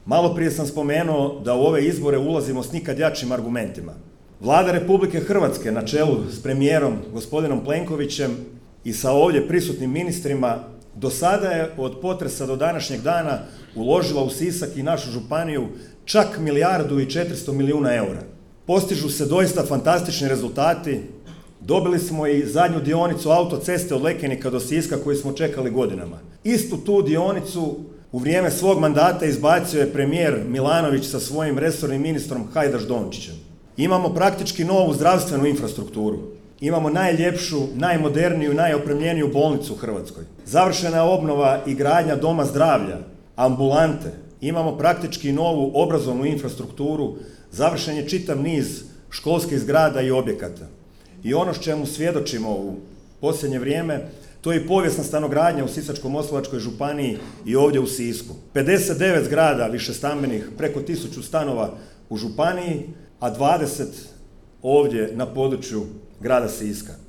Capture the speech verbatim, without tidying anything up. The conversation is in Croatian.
Malo prije sam spomenuo da u ove izbore ulazimo s nikad jačim argumentima. Vlada Republike Hrvatske na čelu s premijerom gospodinom Plenkovićem i sa ovdje prisutnim ministrima do sada je od potresa do današnjeg dana uložila u Sisak i našu županiju čak milijardu i četiristo milijuna eura. Postižu se doista fantastični rezultati. Dobili smo i zadnju dionicu autoceste od Lekenika do Siska koju smo čekali godinama. Istu tu dionicu u vrijeme svog mandata izbacio je premijer Milanović sa svojim resornim ministrom Hajdaš Dončićem. Imamo praktički novu zdravstvenu infrastrukturu. Imamo najljepšu, najmoderniju, najopremljeniju bolnicu u Hrvatskoj. Završena je obnova i gradnja doma zdravlja, ambulante. Imamo praktički novu obrazovnu infrastrukturu. Završen je čitav niz školskih zgrada i objekata. I ono s čemu svjedočimo u posljednje vrijeme, to je i povijesna stanogradnja u Sisačko-moslavačkoj županiji i ovdje u Sisku. pedeset devet zgrada višestambenih, preko tisuću stanova u županiji, a dvadeset ovdje na području grada Siska.